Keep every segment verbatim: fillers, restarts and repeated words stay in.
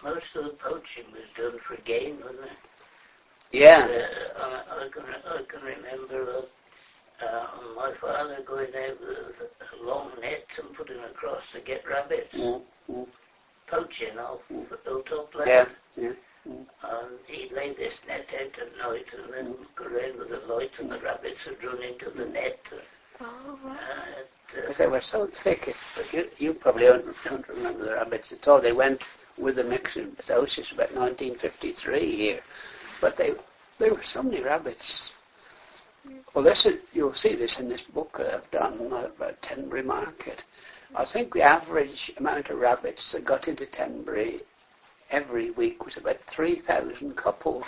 most of the poaching was done for game, wasn't it? Yeah. Uh, I, I, can, I can remember uh, my father going out with a long net and putting across to get rabbits. Mm-hmm. Poaching off hilltop land. Yeah, yeah. Mm. And he'd lay this net out at night and then go around with the light and the rabbits would run into the net. Oh, right. Uh, Because they were so thick, it's, but you, you probably don't, don't remember the rabbits at all. They went with the myxomatosis about nineteen fifty-three here. But they, there were so many rabbits. Well, this is, you'll see this in this book that I've done about Tenbury Market. I think the average amount of rabbits that got into Tenbury every week was about three thousand couples.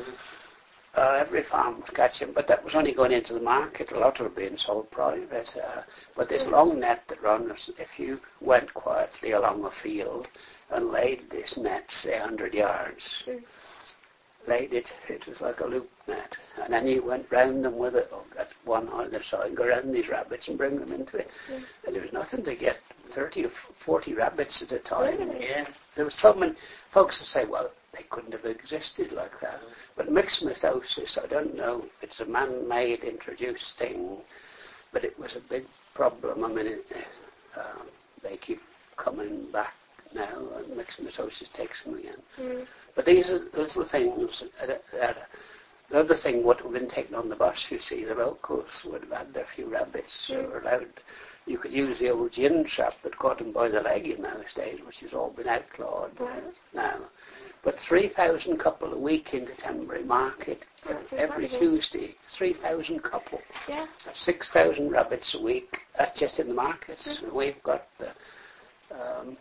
uh, every farm was catching, but that was only going into the market. A lot of it being sold private. Uh, but this long net that runs, if you went quietly along a field and laid this net, say, one hundred yards, mm. laid it, it was like a loop net. And then you went round them with it, or got one either side, go round these rabbits and bring them into it. Mm. And there was nothing to get thirty or forty rabbits at a time. Really? Yeah. There was so many folks who say, well, they couldn't have existed like that. Mm. But myxomatosis, I don't know, it's a man-made introduced thing, but it was a big problem. I mean, it, um, they keep coming back now, and myxomatosis takes them again. Mm. But these are little things that, that the other thing would have been taken on the bus, you see, the locals would have had their few rabbits mm. who were allowed. You could use the old gin trap that caught them by the leg in those days, which has all been outlawed right. now. But three thousand couple a week into Tenbury Market That's every incredible. Tuesday. three thousand couple. Yeah. six thousand rabbits a week. That's just in the markets. Mm-hmm. We've got the... Um,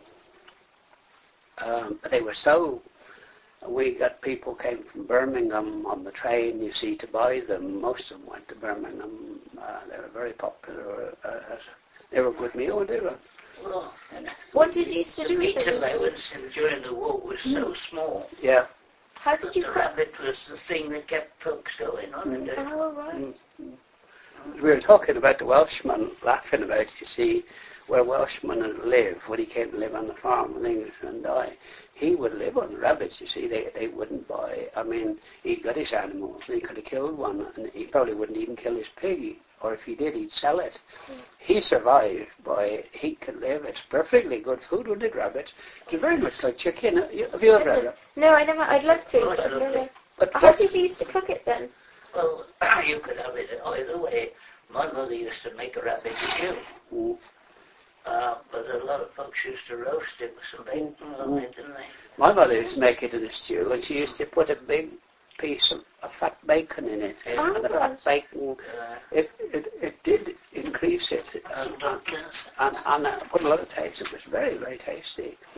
um, they were so... We got people came from Birmingham on the train, you see, to buy them. Most of them went to Birmingham. Uh, they were very popular. Uh, as they were a good meal, and they were. Well, what did you used to the do meat with them? allowance during the war was mm. so small. Yeah. How did you the cook? rabbit was the thing that kept folks going on. Mm. Oh, right. Mm. We were talking about the Welshman, laughing about, you see, where Welshmen live when he came to live on the farm with Englishmen and I. He would live on the rabbits, you see. They they wouldn't buy. I mean, he got his animals and he could have killed one, and he probably wouldn't even kill his pig, or if he did, he'd sell it. Mm. He survived by, he could live. It's perfectly good food, wouldn't it, rabbit? It's very much like chicken. Have you ever had it? No, I never, I'd love to, Oh, but never. But How did you used to cook it then? Well, you could have it either way. My mother used to make a rabbit stew. Mm. Uh, but a lot of folks used to roast it with some bacon on it, didn't they? My mother used to make it in a stew, and she used to put a big piece of, of fat bacon in it. Yeah. And the fat bacon, Uh, it, it, it did increase it, and, some dumplings. and, and uh, put a lot of taste. It was very, very tasty.